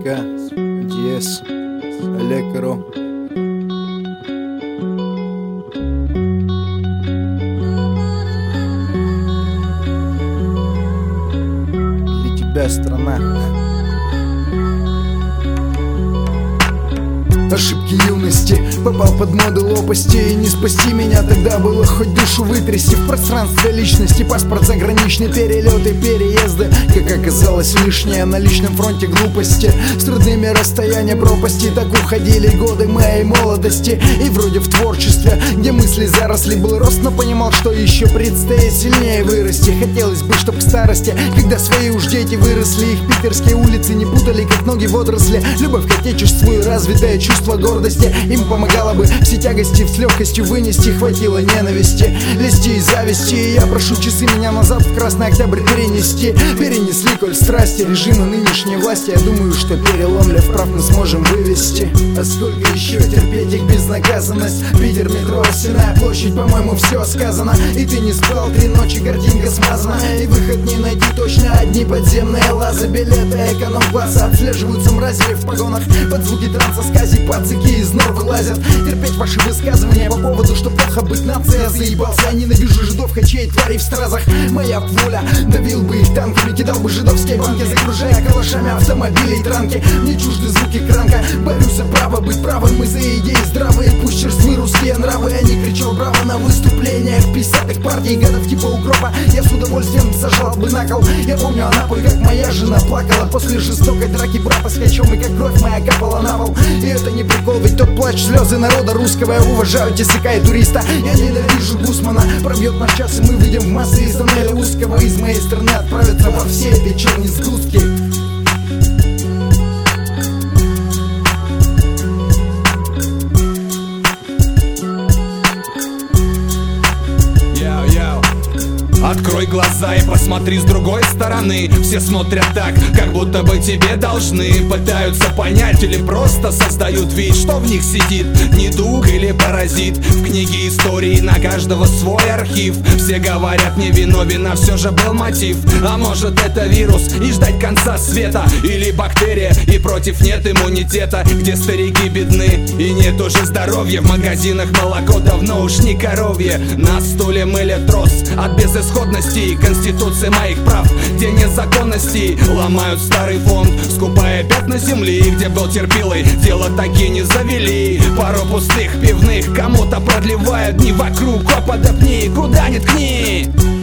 СК, ДС, Лекаро. Для тебя страна. Ошибки юности, попал под моды лопасти. И не спасти меня тогда было хоть душу вытрясти. В пространстве личности паспорт заграничный, перелеты, переезды. Как оказалось, лишнее на личном фронте глупости. С трудными расстояния пропасти. Так уходили годы моей молодости. И вроде в творчестве, где мысли заросли, был рост, но понимал, что еще предстоит сильнее вырасти. Хотелось бы, чтоб к старости, когда свои уж дети выросли, их питерские улицы не путали, как ноги водоросли. Любовь к отечеству и развитое чувство гордости им помогало бы все тягости с легкостью вынести. Хватило ненависти, лести и зависти. И я прошу часы меня назад в красный октябрь перенести. Перенесли, коль страсти режима нынешней власти. Я думаю, что перелом лев прав мы сможем вывести. А сколько еще терпеть их безнаказанность? Питер, метро, Осиная площадь, по-моему, все сказано. И ты не спал 3 ночи, картинка смазана. И выход не найти точно, одни подземные лазы. Билеты эконом-класса отслеживаются мразями в погонах. Под звуки транса скази пацаки из нор вылазят. Терпеть ваши высказывания по поводу, что плохо быть нацией. Я заебался, я ненавижу жидов, хачей, тварей в стразах. Моя воля, давил бы их танками, кидал бы жидовские банки, загружая калашами автомобили и транки. Мне чужды звуки кранка, борюсь за право быть правым. Мы за идеи здравые, пусть черствы русские нравы. Я не кричал браво на выступлениях 50-х партий гадов типа укропа. Я с удовольствием сажал бы на кол. Я помню Анапу, как моя жена плакала после жестокой драки брата с хачом. И как кровь моя капала на пол. И это не прикол, ведь тот плач, слезы народа русского. Я уважаю ТСК и туриста. Я ненавижу Гусмана. Пробьет наш час, и мы выйдем в массы из тоннеля узкого. Из моей страны отправятся во все вечерние сгустки. Открой глаза и посмотри с другой стороны. Все смотрят так, как будто бы тебе должны. Пытаются понять или просто создают вид, что в них сидит недуг или паразит. В книге истории на каждого свой архив. Все говорят невиновен, а все же был мотив. А может это вирус и ждать конца света, или бактерия и против нет иммунитета. Где старики бедны и нет уже здоровья. В магазинах молоко давно уж не коровье. На стуле мыли трос от безысходности. Конституция моих прав, где нет законностей. Ломают старый фонд, скупая пятна земли. Где был терпилой, дело таки не завели. Пару пустых пивных кому-то продлевают дни вокруг. Подопни, куда ни ткни.